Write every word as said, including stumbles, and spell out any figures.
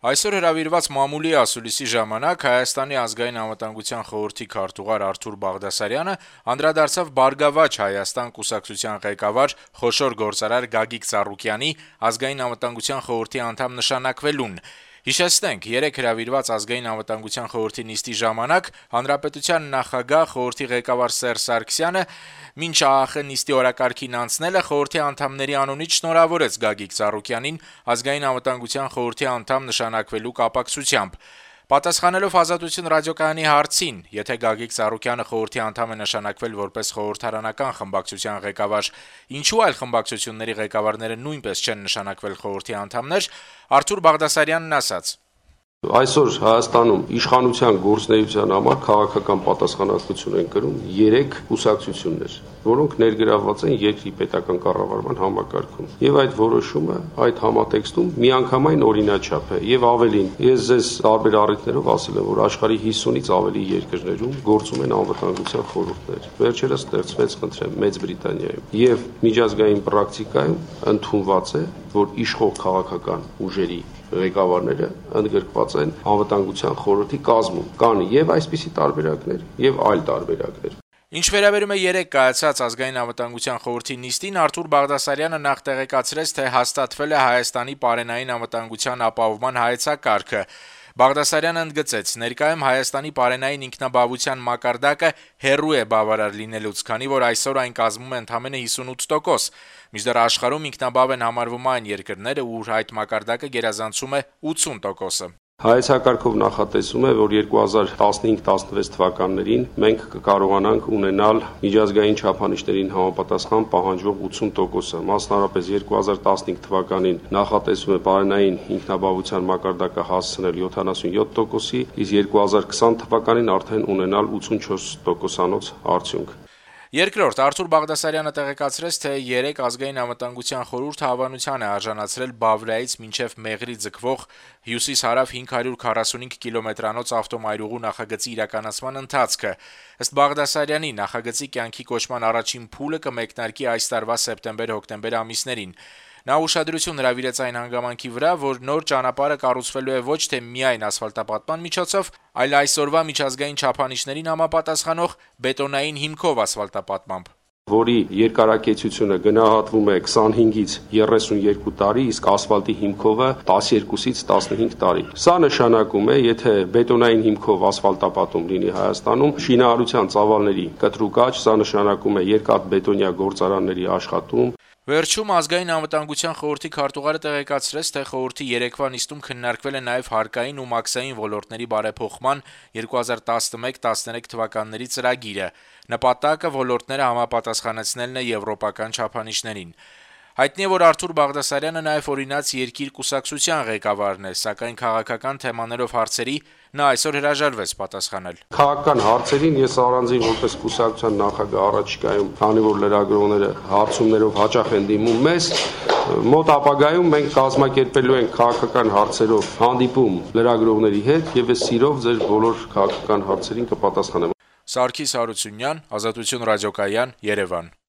Այսօր հրավիրված մամուլի ասուլիսի ժամանակ Հայաստանի ազգային անվտանգության խորհրդի քարտուղար Արթուր Բաղդասարյանը անդրադարձավ «Բարգավաճ Հայաստան» կուսակցության ղեկավար խոշոր գործարար Գագիկ Ծառուկյանի ազգային անվտանգության խորհրդի անդամ նշանակվելուն: Հիշեցնենք, երեկ հրավիրված ազգային անվտանգության խորհրդի նիստի ժամանակ Հանրապետության նախագահ, խորհրդի ղեկավար Սերժ Սարգսյանը մինչ ԱԱԽ նիստի օրակարգին անցնելը խորհրդի անդամների անունից շնորհավորեց Գագիկ Ծառուկյանին ազգային անվտանգության խորհրդի անդամ նշանակվելու կապակցությամբ: Պատասխանելով «Ազատություն» ռադիոկայանի հարցին, եթե Գագիկ Ծառուկյանը խորհրդի անդամ է նշանակվել որպես խորհրդարանական խմբակցության ղեկավար, ինչու այլ խմբակցությունների ղեկավարները նույնպես չեն նշանակվել խորհրդի անդամներ, Արթուր Բաղդասարյանն ասաց. Այսօր Հայաստանում իշխանության գործունեության համար քաղաքական պատասխանատվություն են կրում երեք կուսակցություններ, որոնք ներգրավված են երկրի պետական կառավարման համակարգում: Եվ այդ որոշումը այդ համատեքստում միանգամայն օրինաչափ է: Եվ ավելին, ես ձեզ տարբեր առիթներով ասել եմ, որ աշխարհի հիսունից ավելի երկրներում գործում են անվտանգության խորհուրդներ: Վերջերս ստեղծվեց, խնդրեմ, Մեծ Բրիտանիայում: Եվ միջազգային պրակտիկայում ընդունված է, որ իշխող քաղաքական ուժերի ղեկավարները ընդգրկված են անվտանգության խորհրդի կազմում: Կան եւ այսպիսի տարբերակներ, եւ այլ տարբերակներ: Ինչ վերաբերում է երեկ կայացած ազգային անվտանգության խորհրդի նիստին, Արթուր Բաղդասարյանը նախ տեղեկացրեց, թե հաստատվել է Հայաստանի պարենային անվտանգության ապահովման հայեցակարգը: Բաղդասարյանը ընդգծեց. «Ներկայում Հայաստանի պարենային ինքնաբավության մակարդակը հեռու է բավարար լինելուց, քանի որ այսօր այն կազմում է ընդամենը հիսունութ տոկոս, մինչդեռ աշխարհում ինքնաբավ են համարվում այն երկրները, ուր այդ մակարդակը գերազանցում է ութսուն տոկոսը»: Հայեցակարգով նախատեսվում է, որ երկու հազար տասնհինգ տասնվեց թվականներին մենք կկարողանանք ունենալ միջազգային չափանիշներին համապատասխան պահանջվող ութսուն տոկոսը: Մասնավորապես երկու հազար տասնհինգ թվականին նախատեսվում է պարենային ինքնաբավության մակարդակը հասցնել յոթանասունյոթ տոկոսի, իսկ երկու հազար քսան թվականին արդեն ունենալ ութսունչորս տոկոսանոց արդյունք: Երկրորդ, Արթուր Բաղդասարյանը տեղեկացրեց, թե երեկ ազգային անվտանգության խորհուրդը հավանության է արժանացրել Բավրիայից մինչև Մեղրի ձգվող հյուսիս-հարավ հինգ հարյուր քառասունհինգ կիլոմետրանոց ավտոմայրուղու նախագծի իրականացման ընթացքը: Ըստ Բաղդասարյանի, նախագծի կյանքի կոչման առաջին փուլը կմեկնարկի այս տարվա սեպտեմբեր-հոկտեմբեր ամիսներին: Նա ուշադրություն հրավիրեց այն հանգամանքի վրա, որ նոր ճանապարհը կառուցվելու է ոչ թե միայն ասֆալտապատման միջոցով, այլ այսօրվա միջազգային չափանիշներին համապատասխանող բետոնային հիմքով ասֆալտապատմամբ: Որի երկարակեցությունը գնահատվում է քսանհինգից երեսունյոթ տարի, իսկ ասֆալտի հիմքովը տասներկուսից տասնհինգ տարի: Սա նշանակում է, եթե բետոնային հիմքով ասֆալտապատում լինի Հայաստանում, շինարարության ծավալների կտրուկ աճ, սա նշանակում է երկաթբետոնյա գործարանների աշխատում: Վերջում ազգային անվտանգության խորհրդի քարտուղարը տեղեկացրեց, թե խորհրդի երեկվա նիստում քննարկվել է նաև հարկային ու մաքսային ոլորտների բարեփոխման երկու հազար տասնմեկ տասներեք թվականների ծրագիրը: Նպատակը ոլորտները համապատասխանեցնելն է եվրոպական չափանիշներին: Հայտնի է, որ Արթուր Բաղդասարյանը նաև «Օրինաց երկիր» կուսակցության ղեկավարն է, սակայն քաղաքական թեմաներով հարցերի նա այսօր հրաժարվեց պատասխանել: Քաղաքական հարցերին ես առանձին որպես կուսակցության նախագահ առաջիկայում, քանի որ լրագրողները հարցումներով հաճախ են դիմում մեզ, մոտ ապագայում մենք կազմակերպելու ենք քաղաքական հարցերով հանդիպում լրագրողների հետ, եւ ես սիրով ձեր բոլոր քաղաքական հարցերին կպատասխանեմ: Սարգիս Հարությունյան, Ազատություն ռադիոկայան, Երևան: